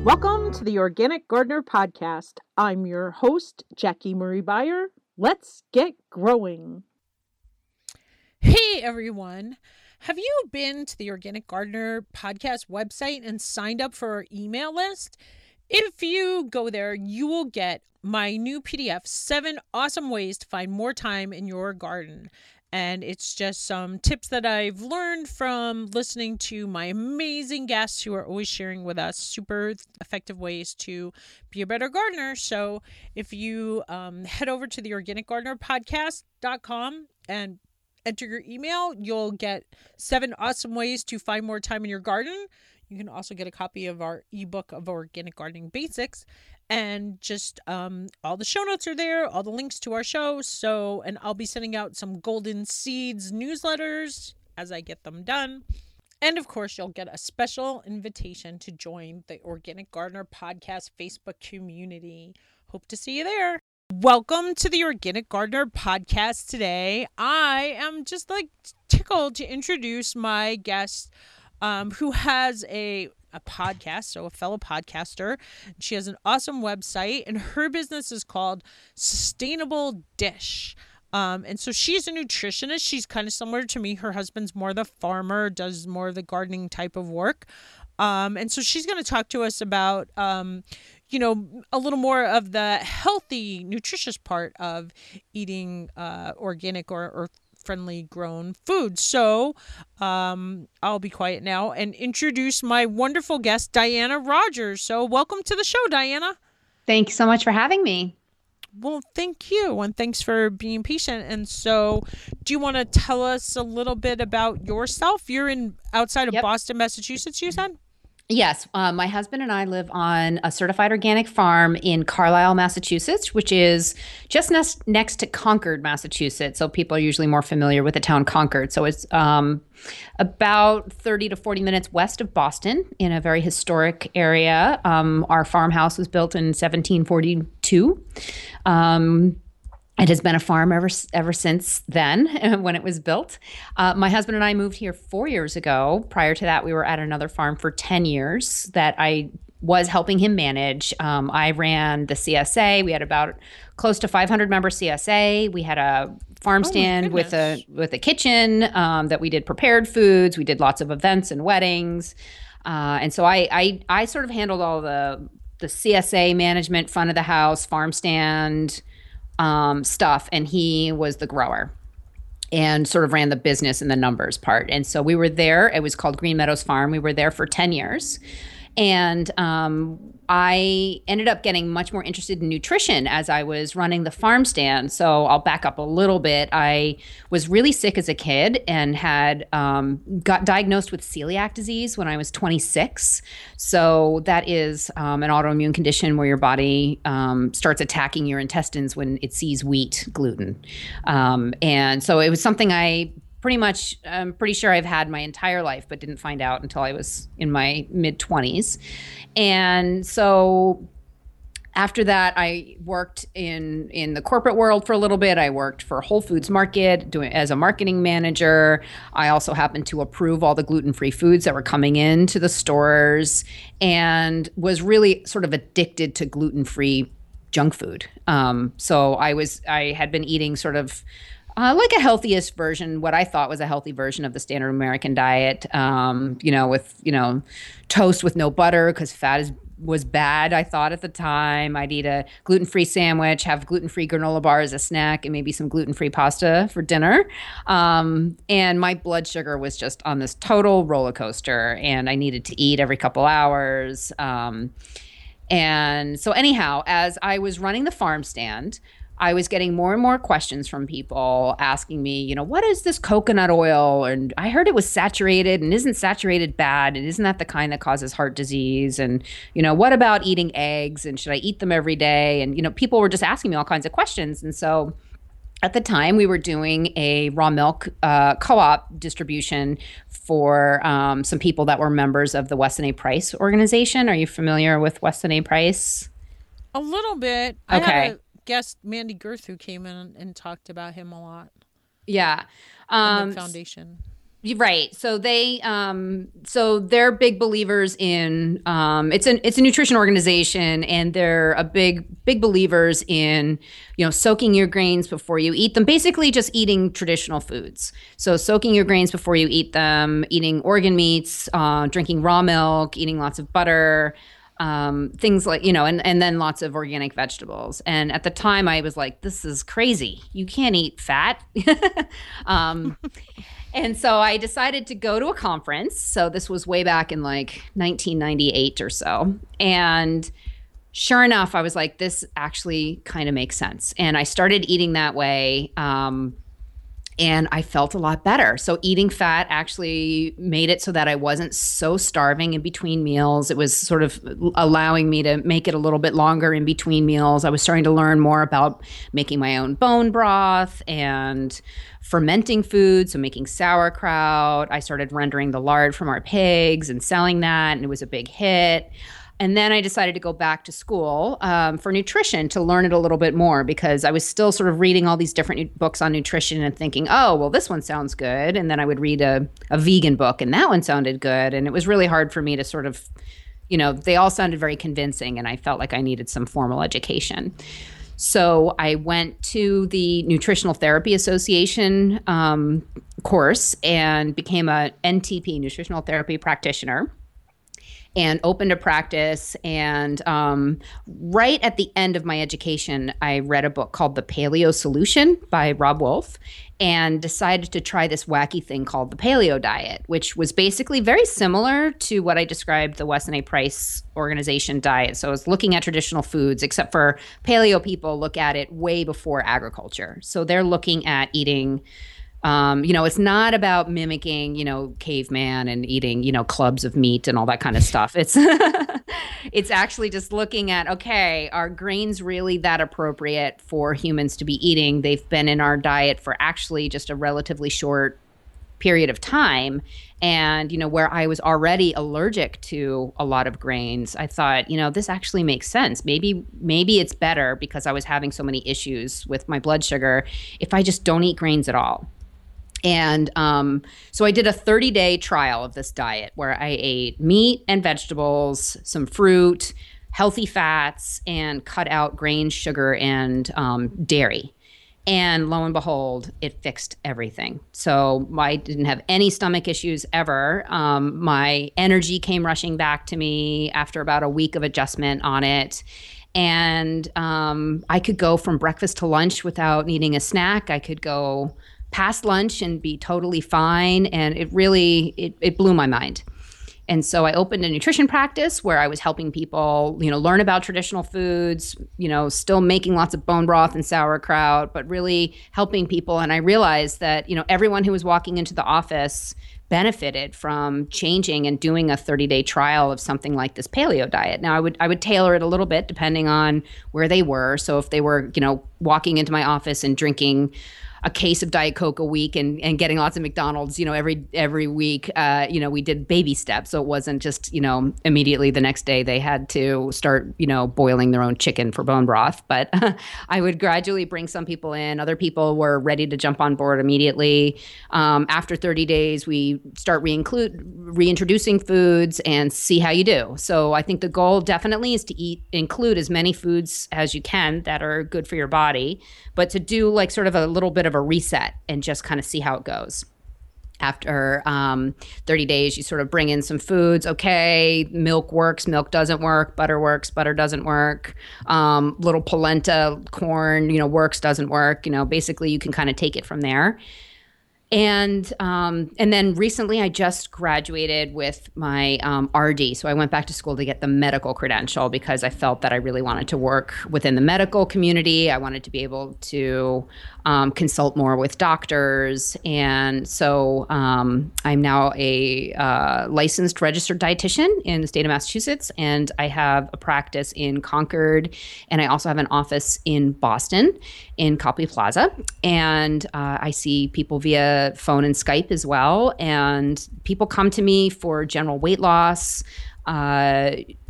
Welcome to the Organic Gardener Podcast. I'm your host, Jackie Marie Beyer. Let's get growing. Hey everyone. Have you been to the Organic Gardener Podcast website and signed up for our email list? If you go there, you will get my new PDF, 7 awesome ways to find more time in your garden. And it's just some tips that I've learned from listening to my amazing guests who are always sharing with us super effective ways to be a better gardener. So if you head over to the organicgardenerpodcast.com and enter your email, you'll get 7 awesome ways to find more time in your garden. You can also get a copy of our ebook of Organic Gardening Basics. And just all the show notes are there, all the links to our show. And I'll be sending out some Golden Seeds newsletters as I get them done. And of course, you'll get a special invitation to join the Organic Gardener Podcast Facebook community. Hope to see you there. Welcome to the Organic Gardener Podcast today. I am just tickled to introduce my guest who has a podcast, so a fellow podcaster. She has an awesome website, and her business is called Sustainable Dish. And so she's a nutritionist. She's kind of similar to me. Her husband's more the farmer, does more of the gardening type of work. And so she's going to talk to us about, a little more of the healthy, nutritious part of eating organic or friendly grown food. So I'll be quiet now and introduce my wonderful guest, Diana Rogers. So welcome to the show, Diana. Thanks so much for having me. Well, thank you. And thanks for being patient. And so do you want to tell us a little bit about yourself? You're outside of Boston, Massachusetts, you said? Yes. My husband and I live on a certified organic farm in Carlisle, Massachusetts, which is just next to Concord, Massachusetts. So people are usually more familiar with the town Concord. So it's about 30 to 40 minutes west of Boston in a very historic area. Our farmhouse was built in 1742. It has been a farm ever since then, when it was built. My husband and I moved here 4 years ago. Prior to that, we were at another farm for 10 years that I was helping him manage. I ran the CSA. We had about close to 500 member CSA. We had a farm stand with a kitchen that we did prepared foods. We did lots of events and weddings. And so I sort of handled all the CSA management, front of the house, farm stand stuff, and he was the grower and sort of ran the business and the numbers part. And so we were there. It was called Green Meadows Farm. We were there for 10 years. And I ended up getting much more interested in nutrition as I was running the farm stand. So I'll back up a little bit. I was really sick as a kid and had got diagnosed with celiac disease when I was 26. So that is an autoimmune condition where your body starts attacking your intestines when it sees wheat gluten. And so it was something I'm pretty sure I've had my entire life, but didn't find out until I was in my mid-20s. And so after that, I worked in the corporate world for a little bit. I worked for Whole Foods Market as a marketing manager. I also happened to approve all the gluten-free foods that were coming into the stores and was really sort of addicted to gluten-free junk food. So I had been eating sort of like a healthiest version, what I thought was a healthy version of the standard American diet, with, toast with no butter because fat was bad, I thought at the time. I'd eat a gluten-free sandwich, have gluten-free granola bar as a snack, and maybe some gluten-free pasta for dinner. And my blood sugar was just on this total roller coaster, and I needed to eat every couple hours. And so anyhow, as I was running the farm stand, I was getting more and more questions from people asking me, what is this coconut oil? And I heard it was saturated, and isn't saturated bad? And isn't that the kind that causes heart disease? And, what about eating eggs? And should I eat them every day? And, people were just asking me all kinds of questions. And so at the time, we were doing a raw milk co-op distribution for some people that were members of the Weston A. Price organization. Are you familiar with Weston A. Price? A little bit. Okay. I had a guest, Mandy Girth, who came in and talked about him a lot. Yeah. The foundation. Right. So they're big believers in it's a nutrition organization, and they're a big believers in, soaking your grains before you eat them. Basically just eating traditional foods. So soaking your grains before you eat them, eating organ meats, drinking raw milk, eating lots of butter, things like, and then lots of organic vegetables. And at the time I was like, this is crazy. You can't eat fat. And so I decided to go to a conference. So this was way back in like 1998 or so. And sure enough, I was like, this actually kind of makes sense. And I started eating that way. And I felt a lot better. So eating fat actually made it so that I wasn't so starving in between meals. It was sort of allowing me to make it a little bit longer in between meals. I was starting to learn more about making my own bone broth and fermenting food, so making sauerkraut. I started rendering the lard from our pigs and selling that, and it was a big hit. And then I decided to go back to school for nutrition to learn it a little bit more, because I was still sort of reading all these different books on nutrition and thinking, oh, well, this one sounds good. And then I would read a vegan book, and that one sounded good. And it was really hard for me to sort of, they all sounded very convincing, and I felt like I needed some formal education. So I went to the Nutritional Therapy Association course and became a NTP, Nutritional Therapy Practitioner, and opened a practice. And right at the end of my education, I read a book called The Paleo Solution by Rob Wolf, and decided to try this wacky thing called the paleo diet, which was basically very similar to what I described the Weston A. Price organization diet. So I was looking at traditional foods, except for paleo people look at it way before agriculture. So they're looking at eating, it's not about mimicking, caveman and eating, clubs of meat and all that kind of stuff. It's actually just looking at, okay, are grains really that appropriate for humans to be eating? They've been in our diet for actually just a relatively short period of time. And, where I was already allergic to a lot of grains, I thought, this actually makes sense. Maybe it's better, because I was having so many issues with my blood sugar, if I just don't eat grains at all. And so I did a 30-day trial of this diet where I ate meat and vegetables, some fruit, healthy fats, and cut out grains, sugar, and dairy. And lo and behold, it fixed everything. So I didn't have any stomach issues ever. My energy came rushing back to me after about a week of adjustment on it. And I could go from breakfast to lunch without needing a snack. I could go past lunch and be totally fine. And it really, it blew my mind. And so I opened a nutrition practice where I was helping people, learn about traditional foods, still making lots of bone broth and sauerkraut, but really helping people. And I realized that, everyone who was walking into the office benefited from changing and doing a 30-day trial of something like this paleo diet. Now, I would tailor it a little bit depending on where they were. So if they were, walking into my office and drinking a case of Diet Coke a week and getting lots of McDonald's, every week, we did baby steps. So it wasn't just, immediately the next day they had to start, boiling their own chicken for bone broth. But I would gradually bring some people in. Other people were ready to jump on board immediately. After 30 days, we start reintroducing foods and see how you do. So I think the goal definitely is to include as many foods as you can that are good for your body, but to do like sort of a little bit of a reset and just kind of see how it goes. After 30 days, you sort of bring in some foods. Okay, milk works, milk doesn't work. Butter works, butter doesn't work. Little polenta, corn, works, doesn't work. Basically you can kind of take it from there. And then recently I just graduated with my RD. So I went back to school to get the medical credential because I felt that I really wanted to work within the medical community. I wanted to be able to consult more with doctors. And so I'm now a licensed registered dietitian in the state of Massachusetts. And I have a practice in Concord. And I also have an office in Boston in Copley Plaza. And I see people via phone and Skype as well. And people come to me for general weight loss,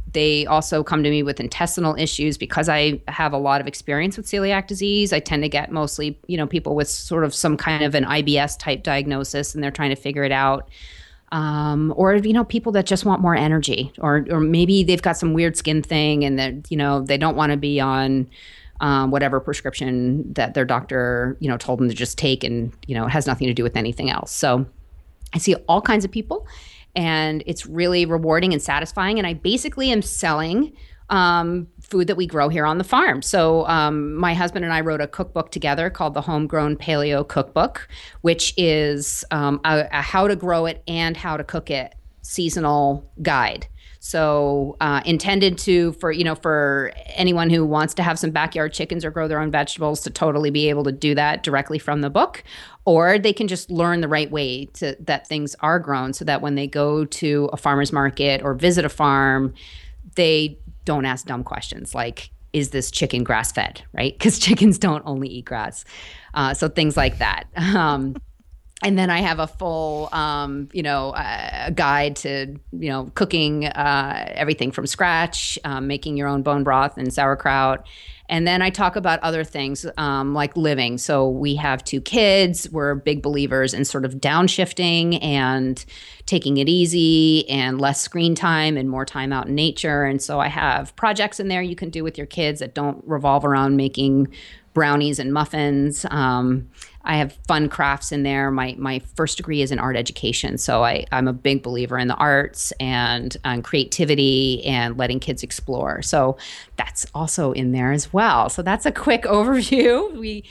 They also come to me with intestinal issues because I have a lot of experience with celiac disease. I tend to get mostly, people with sort of some kind of an IBS type diagnosis, and they're trying to figure it out. Or people that just want more energy, or maybe they've got some weird skin thing, and that they don't want to be on whatever prescription that their doctor told them to just take, and it has nothing to do with anything else. So I see all kinds of people, and it's really rewarding and satisfying. And I basically am selling food that we grow here on the farm. So my husband and I wrote a cookbook together called the Homegrown Paleo Cookbook, which is a how to grow it and how to cook it seasonal guide. So intended for anyone who wants to have some backyard chickens or grow their own vegetables to totally be able to do that directly from the book, or they can just learn the right way that things are grown, so that when they go to a farmer's market or visit a farm, they don't ask dumb questions like, is this chicken grass fed, right? Because chickens don't only eat grass. So things like that. And then I have a full, a guide to, cooking everything from scratch, making your own bone broth and sauerkraut. And then I talk about other things like living. So we have 2 kids. We're big believers in sort of downshifting and taking it easy and less screen time and more time out in nature. And so I have projects in there you can do with your kids that don't revolve around making brownies and muffins. I have fun crafts in there. My first degree is in art education, so I'm a big believer in the arts and creativity and letting kids explore. So that's also in there as well. So that's a quick overview.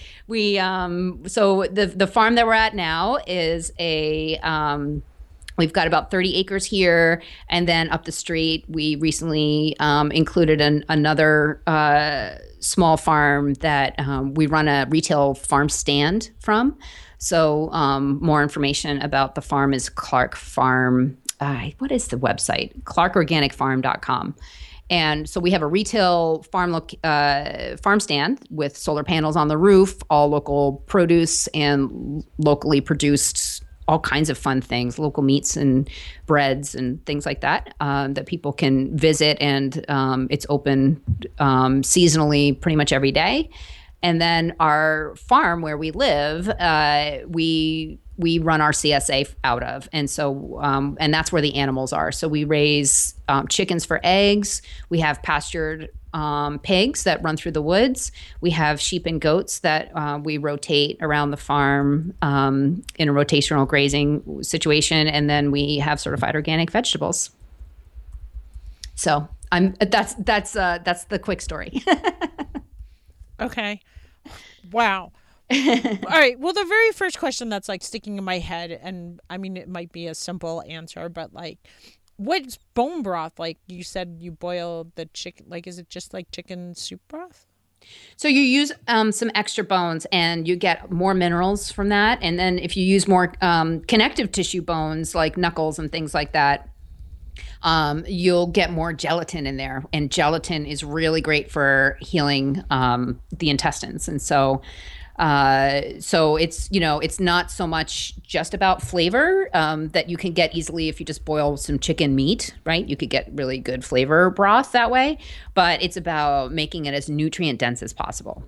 So the farm that we're at now is we've got about 30 acres here, and then up the street, we recently included another small farm that we run a retail farm stand from. So more information about the farm is Clark Farm. What is the website? ClarkOrganicFarm.com. And so we have a retail farm stand with solar panels on the roof, all local produce and locally produced all kinds of fun things, local meats and breads and things like that, that people can visit. And it's open seasonally pretty much every day. And then our farm where we live, we run our CSA out of. And so, and that's where the animals are. So we raise chickens for eggs. We have pastured pigs that run through the woods. We have sheep and goats that we rotate around the farm in a rotational grazing situation. And then we have certified organic vegetables. So that's the quick story. Okay. Wow. All right. Well, the very first question that's like sticking in my head, and I mean, it might be a simple answer, but like, what's bone broth? Like you said, you boil the chicken. Like, is it just like chicken soup broth? So you use some extra bones, and you get more minerals from that. And then if you use more connective tissue bones, like knuckles and things like that, you'll get more gelatin in there. And gelatin is really great for healing the intestines. And so it's, it's not so much just about flavor that you can get easily if you just boil some chicken meat, right? You could get really good flavor broth that way, but it's about making it as nutrient dense as possible.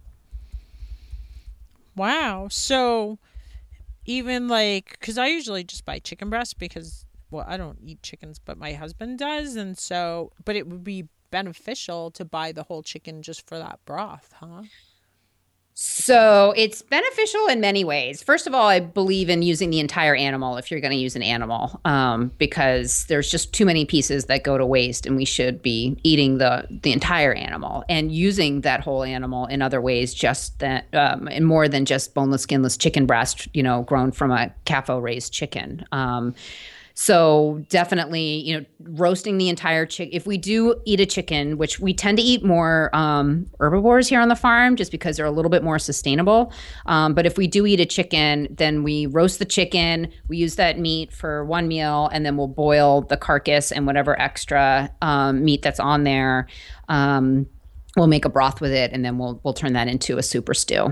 Wow. So even like, because I usually just buy chicken breast because, well, I don't eat chickens, but my husband does. And so, but it would be beneficial to buy the whole chicken just for that broth, huh? So it's beneficial in many ways. First of all, I believe in using the entire animal if you're going to use an animal, because there's just too many pieces that go to waste, and we should be eating the entire animal and using that whole animal in other ways, just that, and more than just boneless, skinless chicken breast, grown from a CAFO raised chicken. So definitely, roasting the entire chicken. If we do eat a chicken, which we tend to eat more herbivores here on the farm just because they're a little bit more sustainable. But if we do eat a chicken, then we roast the chicken. We use that meat for one meal, and then we'll boil the carcass and whatever extra meat that's on there. We'll make a broth with it, and then we'll turn that into a soup or stew.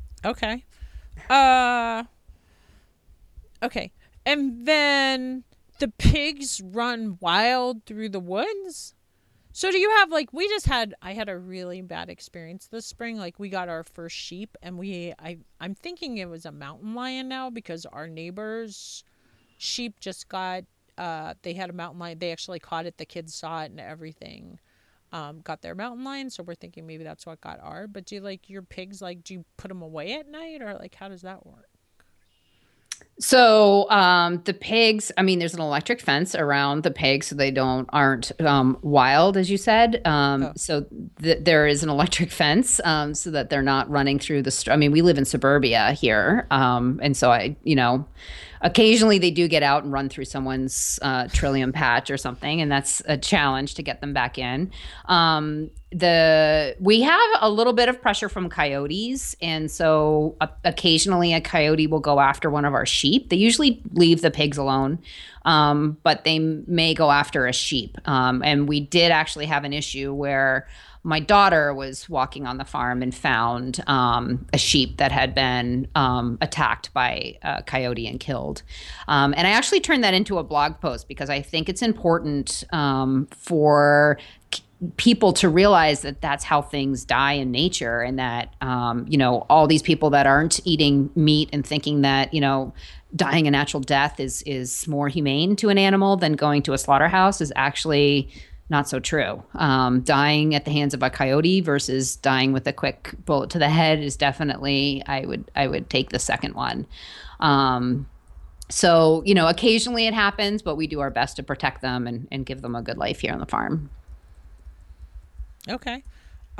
Okay. Okay. And then the pigs run wild through the woods? So do you have like I had a really bad experience this spring. Like we got our first sheep and I'm thinking it was a mountain lion now because our neighbor's sheep just got they had a mountain lion. They actually caught it. The kids saw it and everything. Got their mountain lion, so we're thinking maybe that's what got our. But do you like your pigs, like do you put them away at night or like how does that work? So the pigs, I mean, there's an electric fence around the pigs so they aren't wild, as you said. So there is an electric fence so that they're not running through I mean, we live in suburbia here. And so occasionally they do get out and run through someone's trillium patch or something, and that's a challenge to get them back in. We have a little bit of pressure from coyotes, and so occasionally a coyote will go after one of our sheep. They usually leave the pigs alone, but they may go after a sheep. And we did actually have an issue where my daughter was walking on the farm and found a sheep that had been attacked by a coyote and killed. And I actually turned that into a blog post because I think it's important for people to realize that that's how things die in nature, and that all these people that aren't eating meat and thinking that dying a natural death is more humane to an animal than going to a slaughterhouse is actually not so true. Dying at the hands of a coyote versus dying with a quick bullet to the head is definitely, I would take the second one. So occasionally it happens, but we do our best to protect them and give them a good life here on the farm. Okay.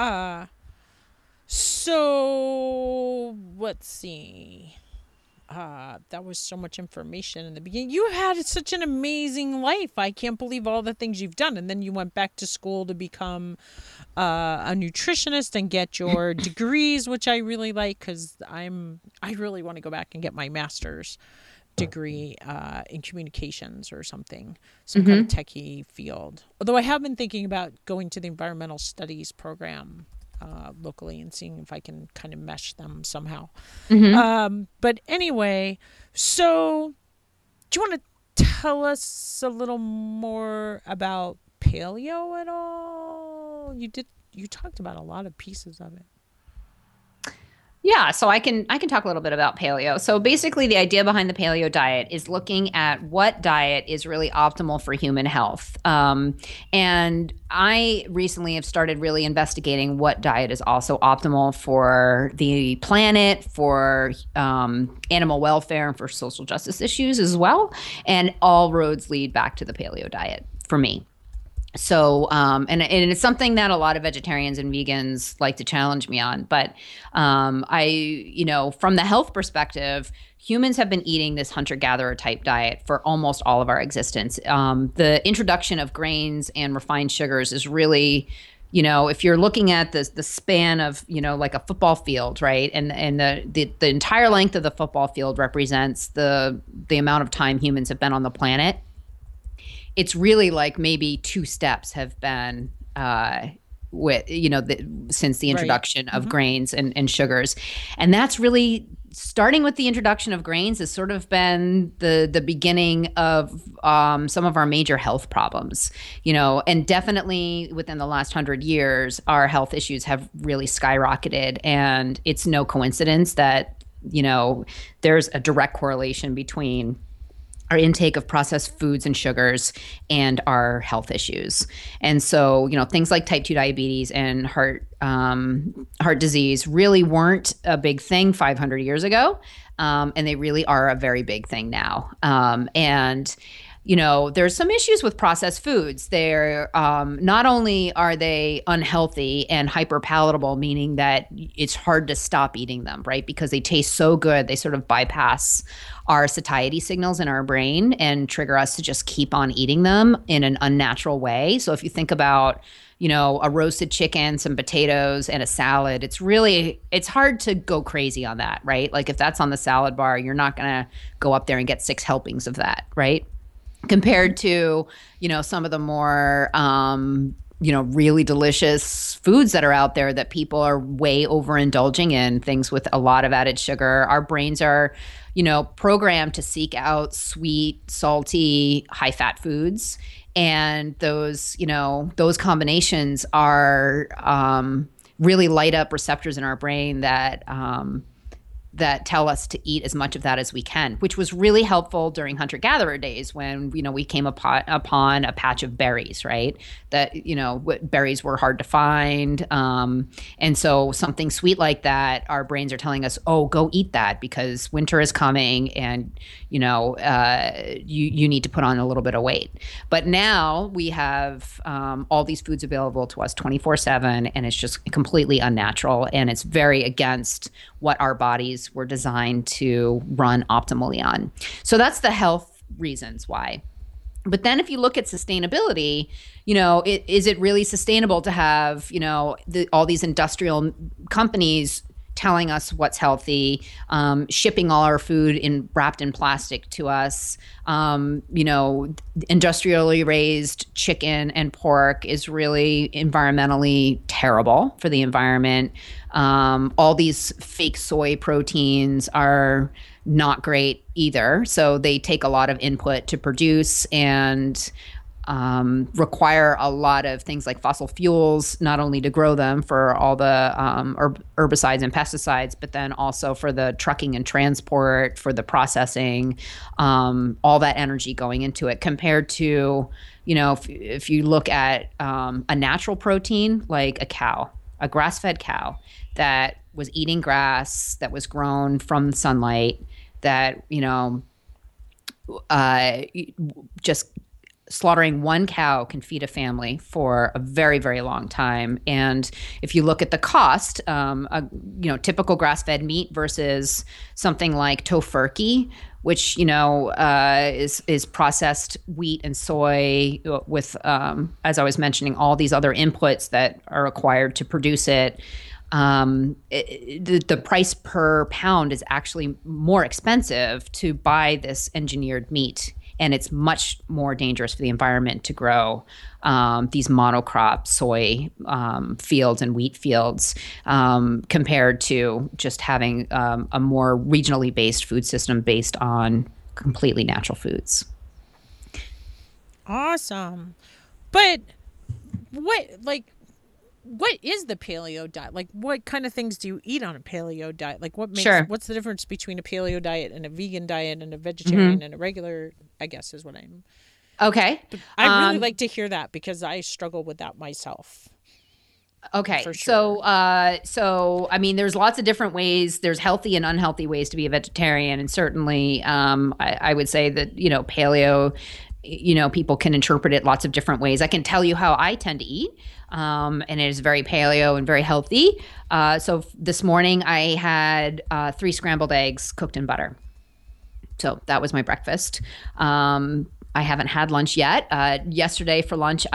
So let's see. That was so much information in the beginning. You had such an amazing life. I can't believe all the things you've done. And then you went back to school to become a nutritionist and get your degrees, which I really like because I really want to go back and get my master's degree in communications or something, some kind of techie field. Although I have been thinking about going to the environmental studies program locally and seeing if I can kind of mesh them somehow. But anyway, so do you want to tell us a little more about paleo at all? You talked about a lot of pieces of it. Yeah, so I can talk a little bit about paleo. So basically the idea behind the paleo diet is looking at what diet is really optimal for human health. And I recently have started really investigating what diet is also optimal for the planet, for animal welfare, and for social justice issues as well. And all roads lead back to the paleo diet for me. So, and it's something that a lot of vegetarians and vegans like to challenge me on. But from the health perspective, humans have been eating this hunter-gatherer type diet for almost all of our existence. The introduction of grains and refined sugars is really, if you're looking at the span of, like a football field, right? And the entire length of the football field represents the amount of time humans have been on the planet. It's really like maybe 2 steps have been since the introduction of grains and sugars. And that's really starting with the introduction of grains has sort of been the beginning of some of our major health problems, and definitely within the last 100 years, our health issues have really skyrocketed. And it's no coincidence that, there's a direct correlation between our intake of processed foods and sugars and our health issues. And so, things like type 2 diabetes and heart disease really weren't a big thing 500 years ago. And they really are a very big thing now. There's some issues with processed foods. They're not only are they unhealthy and hyperpalatable, meaning that it's hard to stop eating them, right? Because they taste so good, they sort of bypass our satiety signals in our brain and trigger us to just keep on eating them in an unnatural way. So if you think about, a roasted chicken, some potatoes, and a salad, it's hard to go crazy on that, right? Like if that's on the salad bar, you're not going to go up there and get 6 helpings of that, right? Compared to, some of the more really delicious foods that are out there that people are way overindulging in, things with a lot of added sugar. Our brains are, programmed to seek out sweet, salty, high fat foods. And those combinations are really light up receptors in our brain that tell us to eat as much of that as we can, which was really helpful during hunter-gatherer days when, we came upon a patch of berries, right? That, berries were hard to find. And so something sweet like that, our brains are telling us, oh, go eat that because winter is coming and, you need to put on a little bit of weight. But now we have all these foods available to us 24/7, and it's just completely unnatural. And it's very against what our bodies were designed to run optimally on. So that's the health reasons why. But then if you look at sustainability, is it really sustainable to have, all these industrial companies telling us what's healthy, shipping all our food wrapped in plastic to us, industrially raised chicken and pork is really environmentally terrible for the environment. All these fake soy proteins are not great either. So they take a lot of input to produce and require a lot of things like fossil fuels, not only to grow them for all the herbicides and pesticides, but then also for the trucking and transport, for the processing, all that energy going into it compared to, if you look at a natural protein like a grass-fed cow that was eating grass, that was grown from sunlight, that, just slaughtering one cow can feed a family for a very, very long time. And if you look at the cost, typical grass-fed meat versus something like Tofurkey, which, is processed wheat and soy with, as I was mentioning, all these other inputs that are required to produce it. The price per pound is actually more expensive to buy this engineered meat. And it's much more dangerous for the environment to grow these monocrop soy fields and wheat fields compared to just having a more regionally based food system based on completely natural foods. Awesome. But what is the paleo diet? Like, what kind of things do you eat on a paleo diet? Like, what's the difference between a paleo diet and a vegan diet and a vegetarian and a regular, I guess is what I'm. Okay. But I'd really like to hear that because I struggle with that myself. Okay. For sure. So, I mean, there's lots of different ways. There's healthy and unhealthy ways to be a vegetarian. And certainly, I would say that, paleo, people can interpret it lots of different ways. I can tell you how I tend to eat. And it is very paleo and very healthy. So this morning I had 3 scrambled eggs cooked in butter. So that was my breakfast. I haven't had lunch yet. Yesterday for lunch,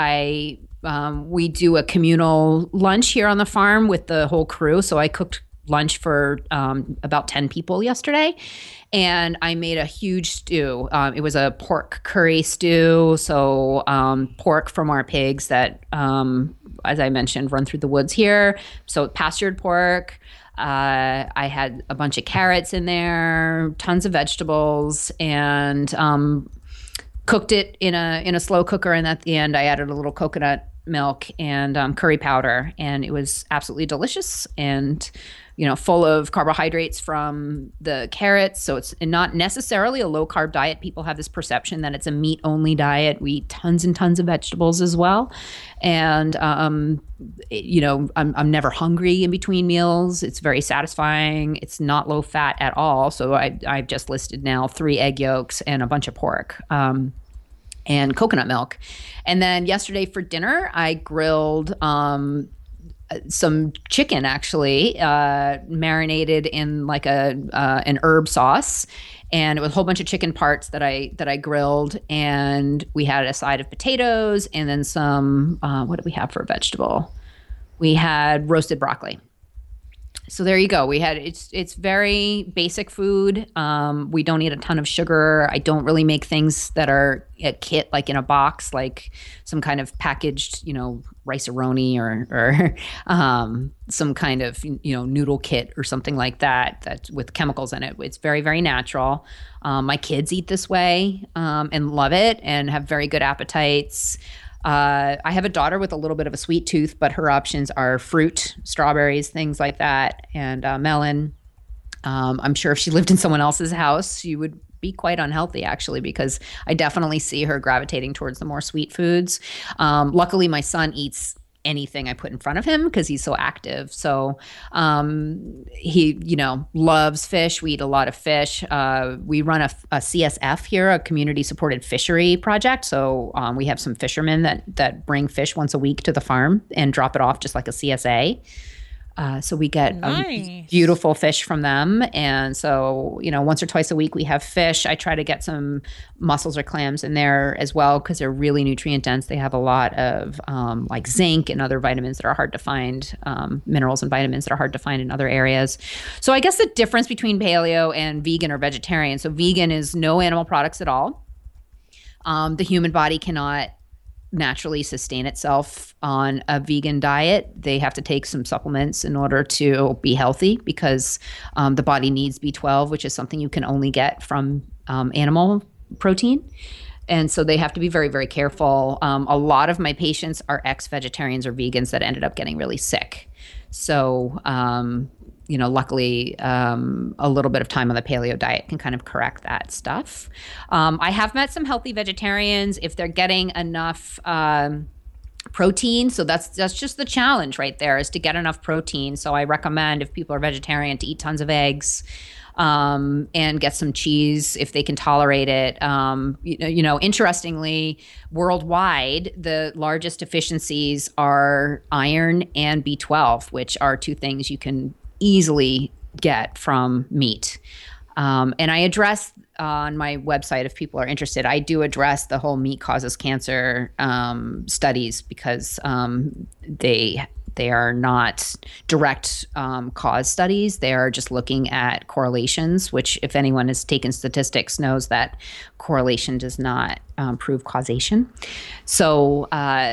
we do a communal lunch here on the farm with the whole crew. So I cooked lunch for about 10 people yesterday. And I made a huge stew. It was a pork curry stew. So pork from our pigs that, as I mentioned, run through the woods here. So pastured pork. I had a bunch of carrots in there, tons of vegetables, and cooked it in a slow cooker. And at the end, I added a little coconut milk and curry powder. And it was absolutely delicious and full of carbohydrates from the carrots. So it's not necessarily a low carb diet. People have this perception that it's a meat only diet. We eat tons and tons of vegetables as well. And, I'm never hungry in between meals. It's very satisfying. It's not low fat at all. So I've just listed now 3 egg yolks and a bunch of pork. And coconut milk. And then yesterday for dinner, I grilled some chicken, actually, marinated in like an herb sauce, and it was a whole bunch of chicken parts that I grilled. And we had a side of potatoes, and then some. What did we have for a vegetable? We had roasted broccoli. So there you go. It's very basic food. We don't eat a ton of sugar. I don't really make things that are a kit, like in a box, like some kind of packaged, rice-a-roni or some kind of noodle kit or something like that that's with chemicals in it. It's very, very natural. My kids eat this way and love it and have very good appetites. I have a daughter with a little bit of a sweet tooth, but her options are fruit, strawberries, things like that, and melon. I'm sure if she lived in someone else's house, she would be quite unhealthy, actually, because I definitely see her gravitating towards the more sweet foods. Luckily, my son eats anything I put in front of him because he's so active. So he, loves fish. We eat a lot of fish. We run a CSF here, a community supported fishery project. So we have some fishermen that bring fish once a week to the farm and drop it off just like a CSA. So we get beautiful fish from them. And so, once or twice a week we have fish. I try to get some mussels or clams in there as well because they're really nutrient dense. They have a lot of like zinc and other vitamins that are hard to find, minerals and vitamins that are hard to find in other areas. So I guess the difference between paleo and vegan or vegetarian. So vegan is no animal products at all. The human body cannot naturally sustain itself on a vegan diet. They have to take some supplements in order to be healthy because the body needs B12, which is something you can only get from animal protein. And so they have to be very, very careful. A lot of my patients are ex-vegetarians or vegans that ended up getting really sick. So, luckily, a little bit of time on the paleo diet can kind of correct that stuff. I have met some healthy vegetarians if they're getting enough protein. So that's just the challenge right there, is to get enough protein. So I recommend, if people are vegetarian, to eat tons of eggs. And get some cheese if they can tolerate it. Interestingly, worldwide, the largest deficiencies are iron and B12, which are two things you can easily get from meat. And I address on my website, if people are interested, I do address the whole meat causes cancer studies because they are not direct cause studies. They are just looking at correlations, which, if anyone has taken statistics, knows that correlation does not prove causation. So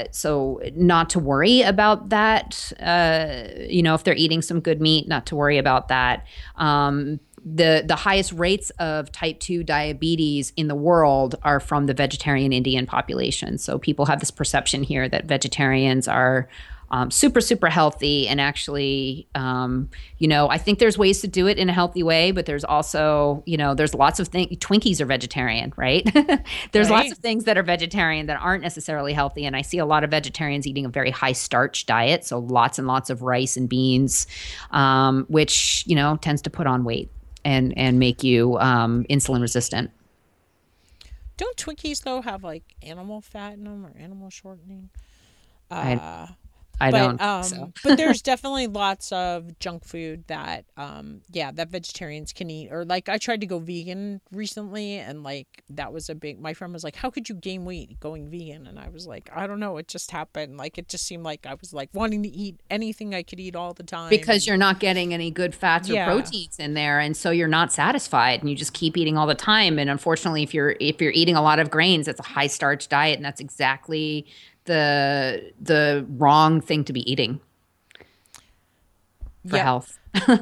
not to worry about that. If they're eating some good meat, not to worry about that. The highest rates of type 2 diabetes in the world are from the vegetarian Indian population. So people have this perception here that vegetarians are super, super healthy. And actually, I think there's ways to do it in a healthy way, but there's also, there's lots of things. Twinkies are vegetarian, right? There's lots of things that are vegetarian that aren't necessarily healthy. And I see a lot of vegetarians eating a very high starch diet. So lots and lots of rice and beans, which, tends to put on weight and make you insulin resistant. Don't Twinkies, though, have like animal fat in them or animal shortening? I don't think so. But there's definitely lots of junk food that, that vegetarians can eat. Or like I tried to go vegan recently, and like that was my friend was like, how could you gain weight going vegan? And I was like, I don't know. It just happened. Like, it just seemed like I was like wanting to eat anything I could eat all the time. Because you're not getting any good fats or proteins in there. And so you're not satisfied and you just keep eating all the time. And unfortunately, if you're eating a lot of grains, it's a high starch diet. And that's exactly the wrong thing to be eating for health.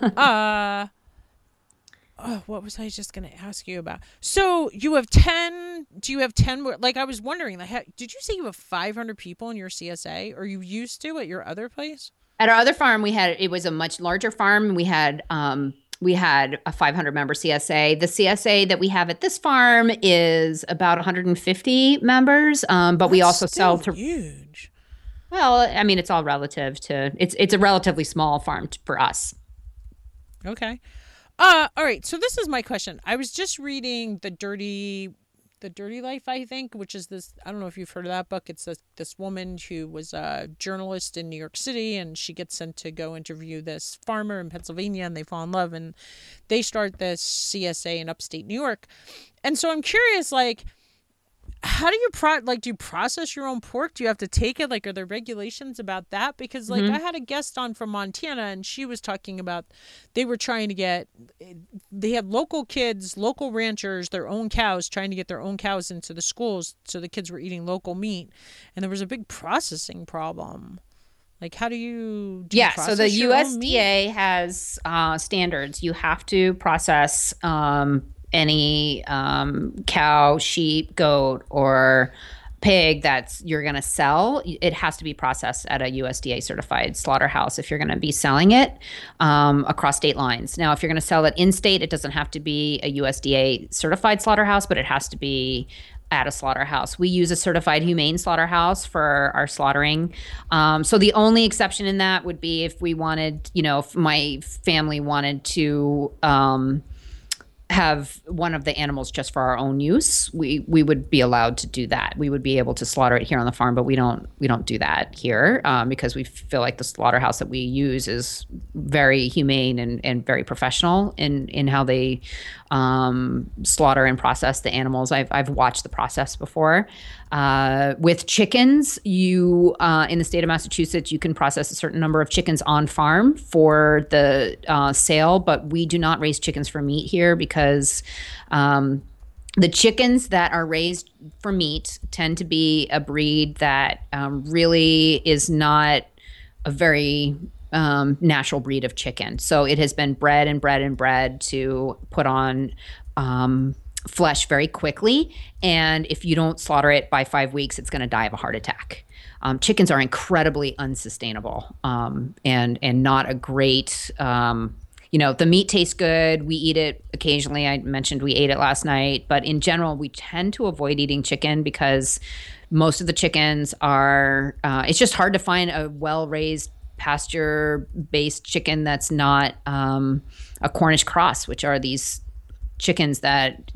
What was I just going to ask you about? So you have 10, do you have 10 more? Like, I was wondering, like, did you say you have 500 people in your CSA, or you used to at your other place? At our other farm, it was a much larger farm. We had a 500 member CSA. The CSA that we have at this farm is about 150 members. But we also sell to huge. Well, I mean, it's all relative to it's a relatively small farm for us. Okay. All right. So this is my question. I was just reading The Dirty Life, I think, which is this, I don't know if you've heard of that book. It's this woman who was a journalist in New York City, and she gets sent to go interview this farmer in Pennsylvania, and they fall in love, and they start this CSA in upstate New York. And so I'm curious, like, how do you do you process your own pork? Do you have to take it? Like, are there regulations about that? Because like I had a guest on from Montana, and she was talking about they were trying to get, they had local kids, local ranchers, their own cows, trying to get their own cows into the schools, so the kids were eating local meat, and there was a big processing problem. Like, how do you So the process your own meat? USDA has standards. You have to process any cow, sheep, goat, or pig that's you're going to sell. It has to be processed at a USDA certified slaughterhouse if you're going to be selling it across state lines. Now, if you're going to sell it in state, it doesn't have to be a USDA certified slaughterhouse, but it has to be at a slaughterhouse. We use a certified humane slaughterhouse for our slaughtering. So the only exception in that would be if we wanted, if my family wanted to have one of the animals just for our own use, we would be allowed to do that. We would be able to slaughter it here on the farm, but we don't do that here because we feel like the slaughterhouse that we use is very humane and very professional in how they slaughter and process the animals. I've watched the process before. With chickens, you in the state of Massachusetts, you can process a certain number of chickens on farm for the sale, but we do not raise chickens for meat here because the chickens that are raised for meat tend to be a breed that really is not a very natural breed of chicken. So it has been bred and bred and bred to put on flesh very quickly, and if you don't slaughter it by 5 weeks, it's going to die of a heart attack. Chickens are incredibly unsustainable and not a great. The meat tastes good. We eat it occasionally. I mentioned we ate it last night, but in general, we tend to avoid eating chicken because most of the chickens are. It's just hard to find a well-raised pasture-based chicken that's not a Cornish cross, which are these chickens that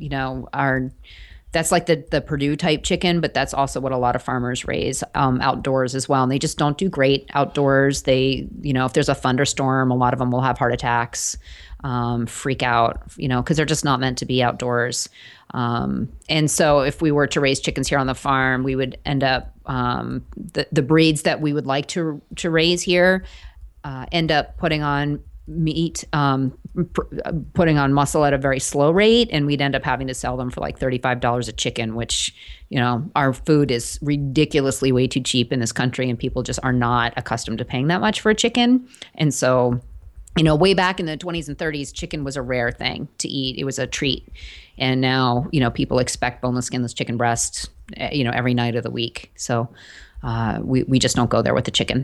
that's like the Purdue type chicken, but that's also what a lot of farmers raise outdoors as well. And they just don't do great outdoors. They, if there's a thunderstorm, a lot of them will have heart attacks, freak out, because they're just not meant to be outdoors. And so if we were to raise chickens here on the farm, we would end up, the breeds that we would like to raise here end up putting on meat, putting on muscle at a very slow rate, and we'd end up having to sell them for like $35 a chicken, which, our food is ridiculously way too cheap in this country, and people just are not accustomed to paying that much for a chicken. And so, way back in the 20s and 30s, chicken was a rare thing to eat. It was a treat. And now, people expect boneless, skinless chicken breast, every night of the week. So we just don't go there with the chicken.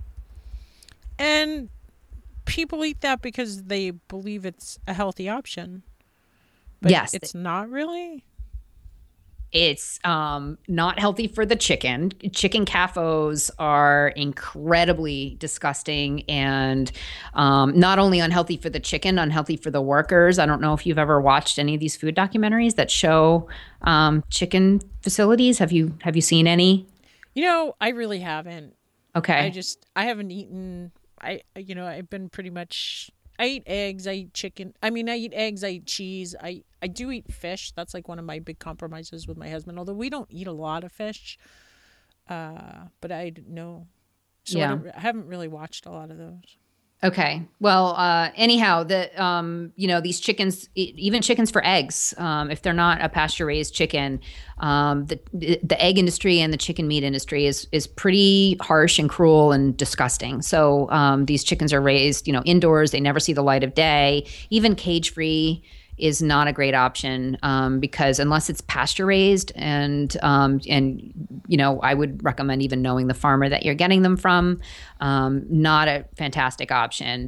And people eat that because they believe it's a healthy option. But yes, it's not really. It's not healthy for the chicken. Chicken CAFOs are incredibly disgusting and not only unhealthy for the chicken, unhealthy for the workers. I don't know if you've ever watched any of these food documentaries that show chicken facilities. Have you seen any? I really haven't. Okay. I haven't eaten. I've been pretty much, I eat eggs, I eat chicken. I eat eggs, I eat cheese. I do eat fish. That's like one of my big compromises with my husband, although we don't eat a lot of fish. But I know. So yeah. I haven't really watched a lot of those. Okay. Well, anyhow, these chickens, even chickens for eggs, if they're not a pasture raised chicken, the egg industry and the chicken meat industry is pretty harsh and cruel and disgusting. So these chickens are raised, indoors. They never see the light of day. Even cage free is not a great option because unless it's pasture raised and I would recommend even knowing the farmer that you're getting them from. Not a fantastic option.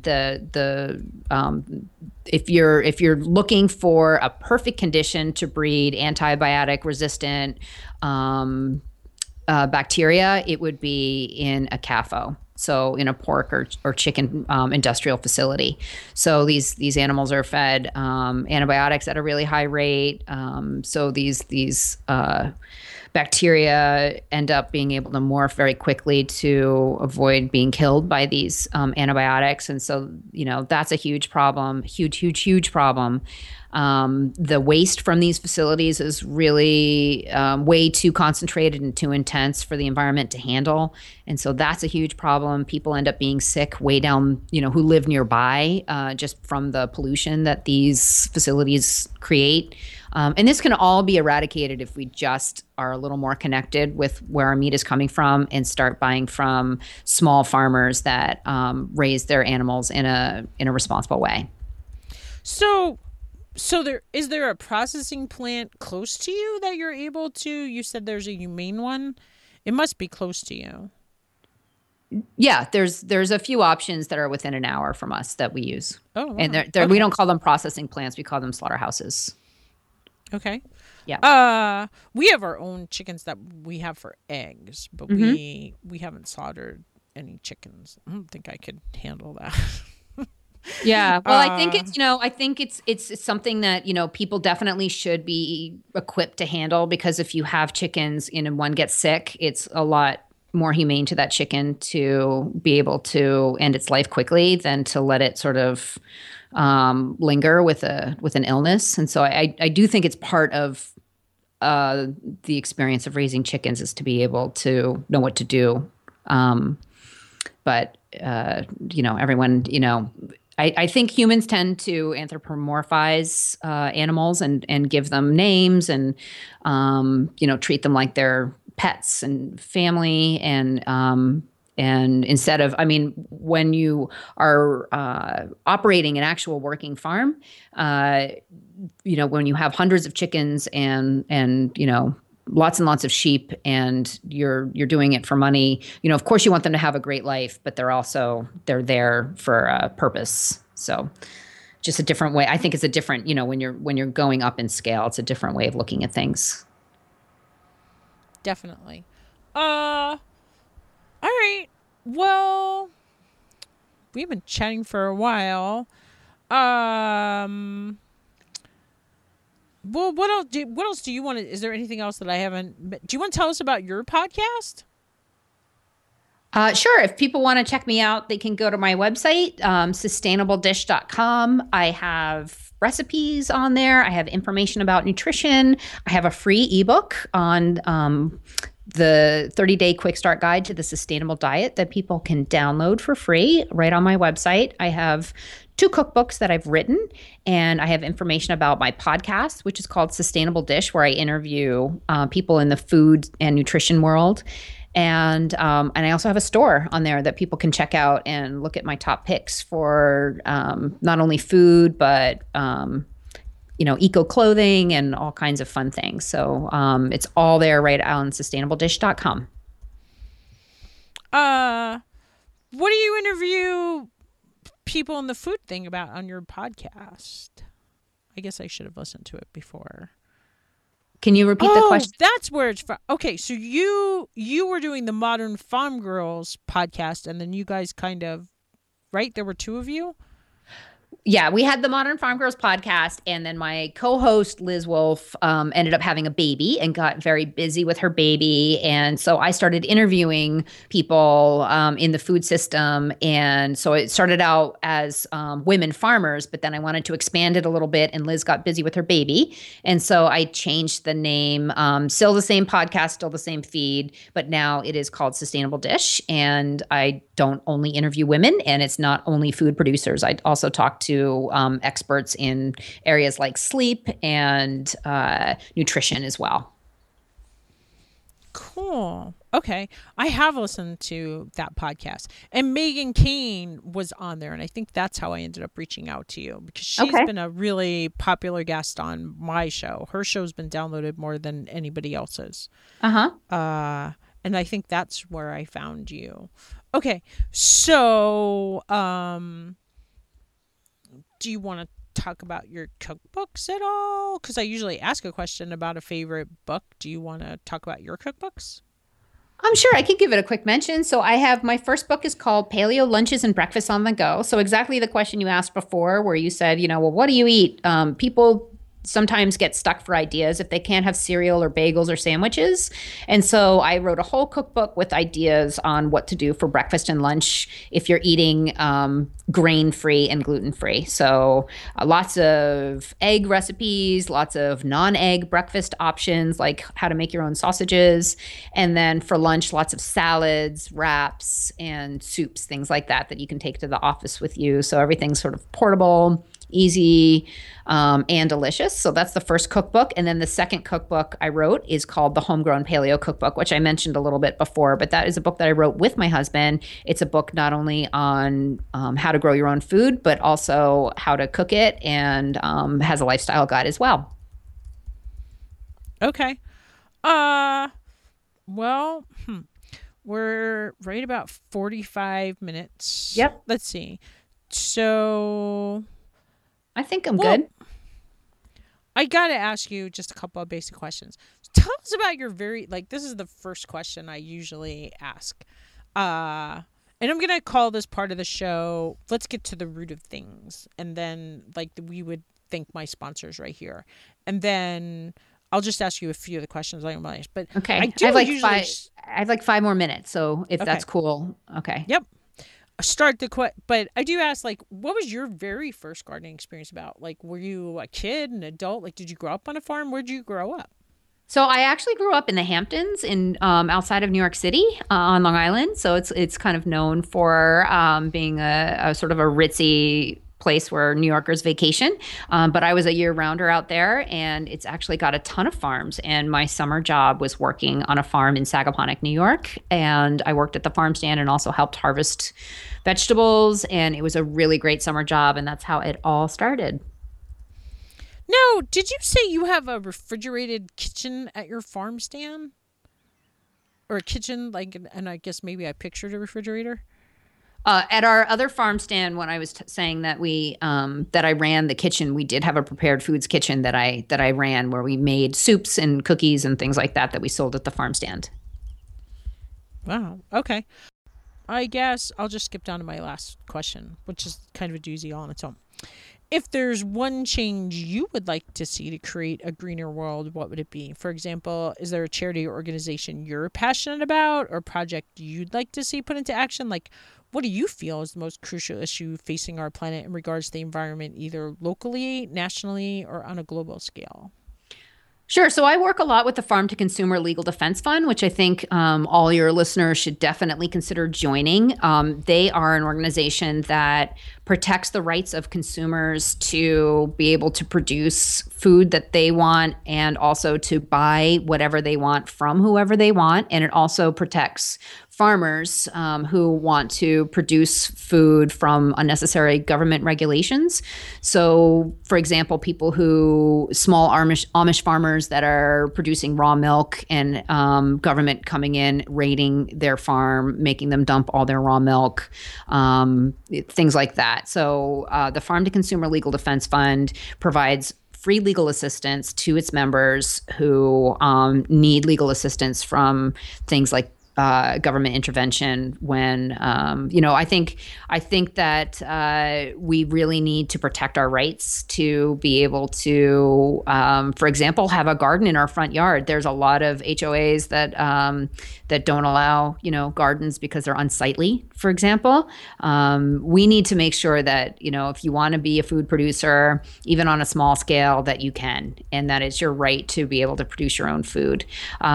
If you're looking for a perfect condition to breed antibiotic resistant bacteria, it would be in a CAFO. So in a pork or chicken industrial facility. So these animals are fed antibiotics at a really high rate. So these bacteria end up being able to morph very quickly to avoid being killed by these antibiotics. And so, that's a huge problem, huge problem. The waste from these facilities is really way too concentrated and too intense for the environment to handle. And so that's a huge problem. People end up being sick way down, who live nearby just from the pollution that these facilities create. And this can all be eradicated if we just are a little more connected with where our meat is coming from and start buying from small farmers that raise their animals in a responsible way. So is there a processing plant close to you that you're able to? You said there's a humane one. It must be close to you. Yeah, there's a few options that are within an hour from us that we use. Oh, wow. And Okay. we don't call them processing plants; we call them slaughterhouses. Okay. Yeah. We have our own chickens that we have for eggs, but we haven't slaughtered any chickens. I don't think I could handle that. Yeah. Well, I think it's something that, people definitely should be equipped to handle, because if you have chickens and one gets sick, it's a lot more humane to that chicken to be able to end its life quickly than to let it sort of linger with an illness. And so I do think it's part of the experience of raising chickens is to be able to know what to do. But everyone, I think humans tend to anthropomorphize animals and give them names and, treat them like they're pets and family. And instead of, when you are operating an actual working farm, when you have hundreds of chickens and lots and lots of sheep and you're doing it for money, of course you want them to have a great life, but they're there for a purpose. So just a different way. I think it's a different, when you're going up in scale, it's a different way of looking at things. Definitely. All right. Well, we've been chatting for a while. Well, what else do you want to, is there anything else that I haven't, do you want to tell us about your podcast? Sure. If people want to check me out, they can go to my website, sustainabledish.com. I have recipes on there. I have information about nutrition. I have a free ebook on the 30-day quick start guide to the sustainable diet that people can download for free right on my website. I have 2 cookbooks that I've written, and I have information about my podcast, which is called Sustainable Dish, where I interview people in the food and nutrition world. And I also have a store on there that people can check out and look at my top picks for not only food, but eco clothing and all kinds of fun things. So it's all there right on sustainabledish.com. What do you interview people in the food thing about on your podcast? I guess I should have listened to it before. Can you repeat the question? That's where it's from. Okay, so you were doing the Modern Farm Girls podcast, and then you guys kind of, right? There were 2 of you? Yeah, we had the Modern Farm Girls podcast, and then my co-host Liz Wolf ended up having a baby and got very busy with her baby, and so I started interviewing people in the food system, and so it started out as women farmers, but then I wanted to expand it a little bit, and Liz got busy with her baby, and so I changed the name. Still the same podcast, still the same feed, but now it is called Sustainable Dish, and I don't only interview women, and it's not only food producers. I also talk to experts in areas like sleep and nutrition as well. Cool. Okay. I have listened to that podcast, and Megan Kane was on there, and I think that's how I ended up reaching out to you, because she's been a really popular guest on my show. Her show's been downloaded more than anybody else's. And I think that's where I found you. Okay. So, do you want to talk about your cookbooks at all? Because I usually ask a question about a favorite book. Do you want to talk about your cookbooks? I'm sure I could give it a quick mention. So I have, my first book is called Paleo Lunches and Breakfasts on the Go. So exactly the question you asked before, where you said, well, what do you eat? People sometimes get stuck for ideas if they can't have cereal or bagels or sandwiches. And so I wrote a whole cookbook with ideas on what to do for breakfast and lunch if you're eating grain-free and gluten-free. So lots of egg recipes, lots of non-egg breakfast options, like how to make your own sausages. And then for lunch, lots of salads, wraps, and soups, things like that you can take to the office with you. So everything's sort of portable, easy, and delicious. So that's the first cookbook. And then the second cookbook I wrote is called the Homegrown Paleo Cookbook, which I mentioned a little bit before, but that is a book that I wrote with my husband. It's a book not only on how to grow your own food, but also how to cook it, and has a lifestyle guide as well. Okay. Well, we're right about 45 minutes. Yep. Let's see. So I think I'm good. I got to ask you just a couple of basic questions. Tell us about your this is the first question I usually ask. And I'm going to call this part of the show, let's get to the root of things. And then we would thank my sponsors right here. And then I'll just ask you a few of the questions on my list. But okay. I have like 5 more minutes. So if that's cool. Okay. Yep. But I do ask, what was your very first gardening experience about? Were you a kid, an adult? Did you grow up on a farm? Where'd you grow up? So I actually grew up in the Hamptons, in outside of New York City, on Long Island. So it's kind of known for being a sort of a ritzy place where New Yorkers vacation. But I was a year-rounder out there, and it's actually got a ton of farms. And my summer job was working on a farm in Sagaponack, New York. And I worked at the farm stand and also helped harvest vegetables. And it was a really great summer job. And that's how it all started. Now, did you say you have a refrigerated kitchen at your farm stand? Or a kitchen, and I guess maybe I pictured a refrigerator? At our other farm stand, when I was saying that that I ran the kitchen, we did have a prepared foods kitchen that I ran, where we made soups and cookies and things like that we sold at the farm stand. Wow. Okay. I guess I'll just skip down to my last question, which is kind of a doozy all on its own. If there's one change you would like to see to create a greener world, what would it be? For example, is there a charity or organization you're passionate about, or project you'd like to see put into action? What do you feel is the most crucial issue facing our planet in regards to the environment, either locally, nationally, or on a global scale? Sure. So I work a lot with the Farm to Consumer Legal Defense Fund, which I think all your listeners should definitely consider joining. They are an organization that protects the rights of consumers to be able to produce food that they want, and also to buy whatever they want from whoever they want. And it also protects farmers who want to produce food from unnecessary government regulations. So, for example, small Amish farmers that are producing raw milk, and government coming in, raiding their farm, making them dump all their raw milk, things like that. So the Farm to Consumer Legal Defense Fund provides free legal assistance to its members who need legal assistance from things like government intervention. When I think that we really need to protect our rights to be able to, for example, have a garden in our front yard. There's a lot of HOAs that don't allow gardens because they're unsightly, for example. We need to make sure that if you want to be a food producer, even on a small scale, that you can, and that it's your right to be able to produce your own food.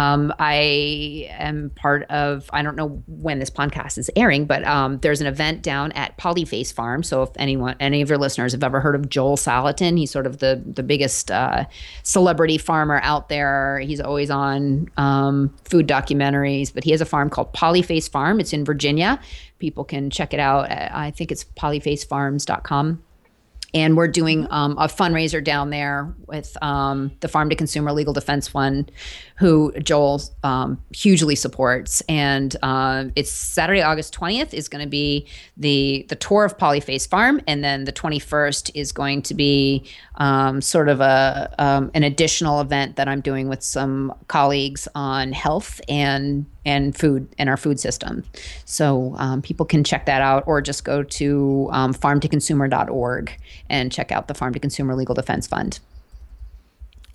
I am part of, I don't know when this podcast is airing, but there's an event down at Polyface Farm. So if any of your listeners have ever heard of Joel Salatin, he's sort of the biggest celebrity farmer out there. He's always on food documentaries, but he has a farm called Polyface Farm. It's in Virginia. People can check it out. I think it's polyfacefarms.com. And we're doing a fundraiser down there with the Farm to Consumer Legal Defense Fund, who Joel hugely supports. And it's Saturday, August 20th is going to be the tour of Polyface Farm. And then the 21st is going to be sort of an additional event that I'm doing with some colleagues on health and food and our food system. So people can check that out, or just go to farmtoconsumer.org and check out the Farm to Consumer Legal Defense Fund.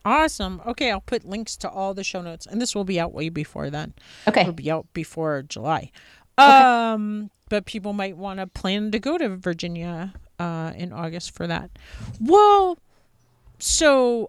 Awesome. Okay, I'll put links to all the show notes, and this will be out way before then. Okay. It'll be out before July. But people might want to plan to go to Virginia in August for that. Well, so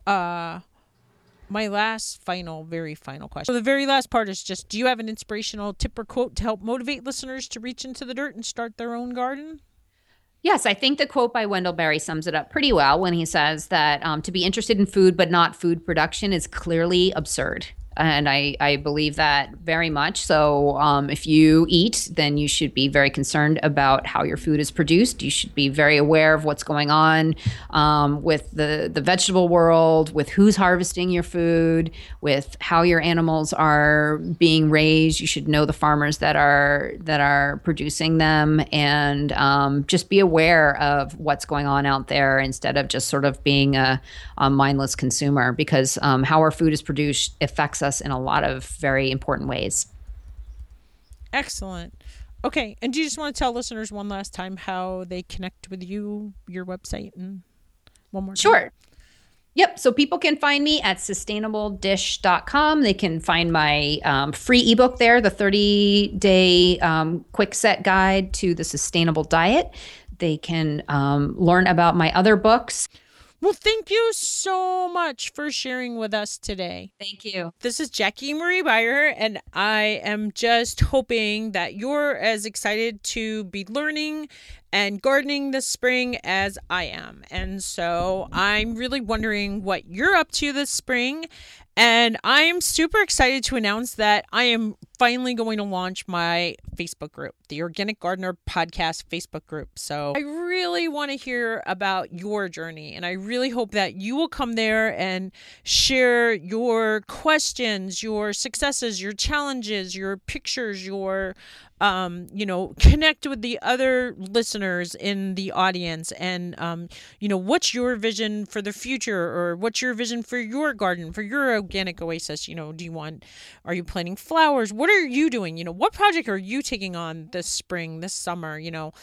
my very final question. So the very last part is just, do you have an inspirational tip or quote to help motivate listeners to reach into the dirt and start their own garden? Yes, I think the quote by Wendell Berry sums it up pretty well when he says that to be interested in food but not food production is clearly absurd. And I believe that very much. So if you eat, then you should be very concerned about how your food is produced. You should be very aware of what's going on with the vegetable world, with who's harvesting your food, with how your animals are being raised. You should know the farmers that are producing them, and just be aware of what's going on out there instead of just sort of being a mindless consumer, because how our food is produced affects us in a lot of very important ways. Excellent. Okay. And do you just want to tell listeners one last time how they connect with you, your website, and one more time? Sure. Yep. So people can find me at sustainabledish.com. They can find my free ebook there, the 30-day quick set guide to the sustainable diet. They can learn about my other books. Well, thank you so much for sharing with us today. Thank you. This is Jackie Marie Beyer, and I am just hoping that you're as excited to be learning and gardening this spring as I am. And so I'm really wondering what you're up to this spring. And I am super excited to announce that I am finally going to launch my Facebook group, the Organic Gardener Podcast Facebook group. So I really want to hear about your journey, and I really hope that you will come there and share your questions, your successes, your challenges, your pictures, your connect with the other listeners in the audience, and what's your vision for the future, or what's your vision for your garden, for your organic oasis? Are you planting flowers? What are you doing? What project are you taking on this spring, this summer?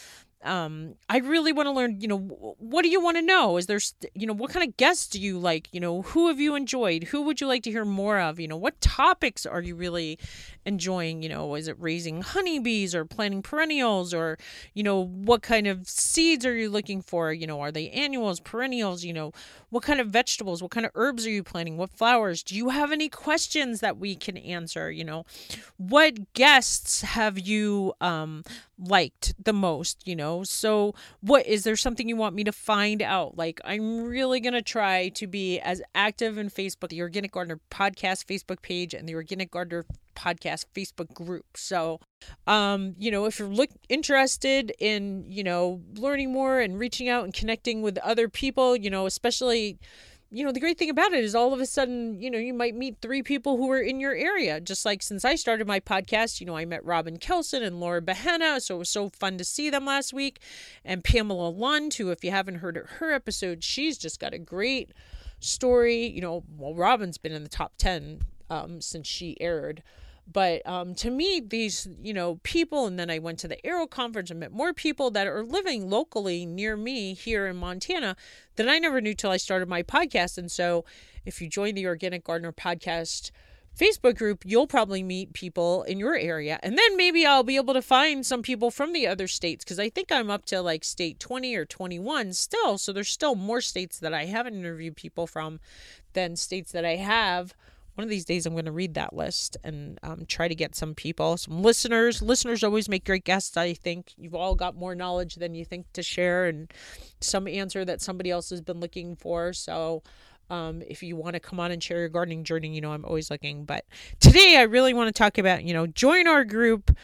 I really want to learn, what do you want to know? Is there, what kind of guests do you like? Who have you enjoyed? Who would you like to hear more of? What topics are you really enjoying? Is it raising honeybees or planting perennials, or, what kind of seeds are you looking for? Are they annuals, perennials? What kind of vegetables, what kind of herbs are you planting? What flowers? Do you have any questions that we can answer? What guests have you liked the most? So what is there something you want me to find out? Like, I'm really going to try to be as active in Facebook, the Organic Gardener Podcast Facebook page and the Organic Gardener Podcast Facebook group. So, if you're interested in, learning more and reaching out and connecting with other people, especially, the great thing about it is all of a sudden, you might meet 3 people who are in your area. Just like since I started my podcast, I met Robin Kelson and Laura Behenna. So it was so fun to see them last week. And Pamela Lund, who, if you haven't heard her episode, she's just got a great story. Robin's been in the top 10 since she aired. But to meet these, people, and then I went to the Aero Conference and met more people that are living locally near me here in Montana that I never knew till I started my podcast. And so if you join the Organic Gardener Podcast Facebook group, you'll probably meet people in your area. And then maybe I'll be able to find some people from the other states, because I think I'm up to like state 20 or 21 still. So there's still more states that I haven't interviewed people from than states that I have. One of these days, I'm going to read that list and try to get some people, some listeners. Listeners always make great guests, I think. You've all got more knowledge than you think to share, and some answer that somebody else has been looking for. So if you want to come on and share your gardening journey, I'm always looking. But today, I really want to talk about, join our group.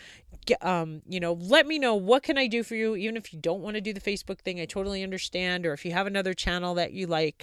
Let me know, what can I do for you? Even if you don't want to do the Facebook thing, I totally understand. Or if you have another channel that you like,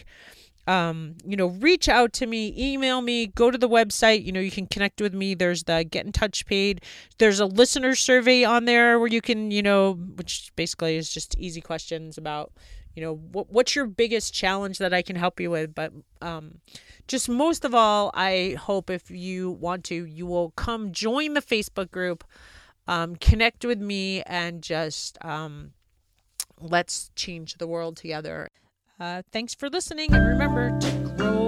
reach out to me, email me, go to the website, you can connect with me. There's the get in touch page. There's a listener survey on there where you can, which basically is just easy questions about, what's your biggest challenge that I can help you with. But, just most of all, I hope if you want to, you will come join the Facebook group, connect with me, and just, let's change the world together. Thanks for listening, and remember to grow